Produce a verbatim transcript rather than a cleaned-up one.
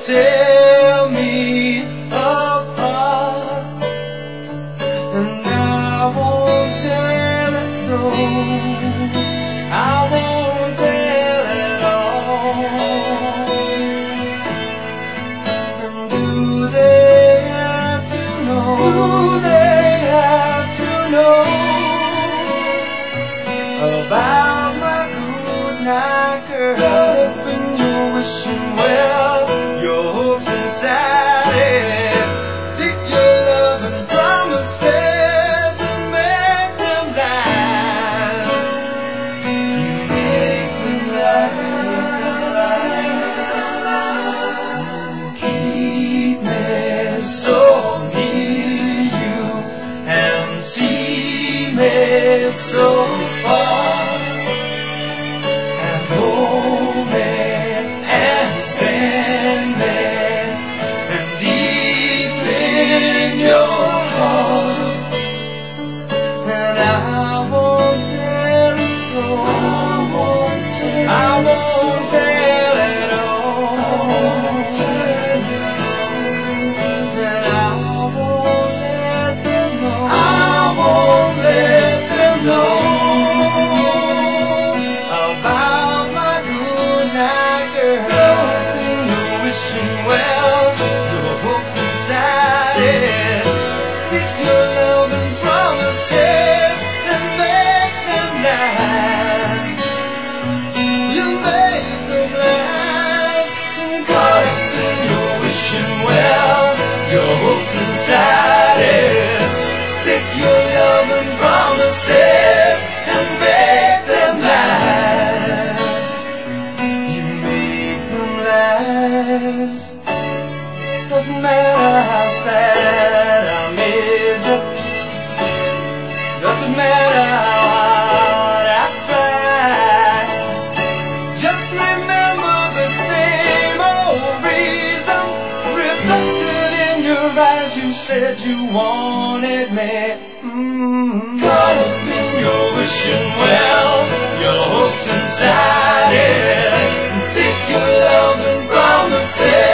tear me apart, and I won't tell it so. I won't tell it all. And do they have to know? Do they have to know about my good night girl? And you're wishing well, your hopes inside it. Take your love and promises and make them last. You make them last. Keep me so near you and see me so far. Hold me and send me, and deep in your heart, and I won't tell it so. I won't tell, I won't tell it all. I won't tell it all. And I won't let them know. I won't let them know about my good night girl. You're wishing well, your hopes inside it. Take your love and promises and make them last. You make them last. Caught up in your wishing well, your hopes inside it. Take your love and promises and make them last. You make them last. Doesn't matter how sad I made you. Doesn't matter how hard I tried. Just remember the same old reason reflected in your eyes. You said you wanted me. Mm-hmm. Caught up in your wishing well, your hopes inside it. Take your love and promises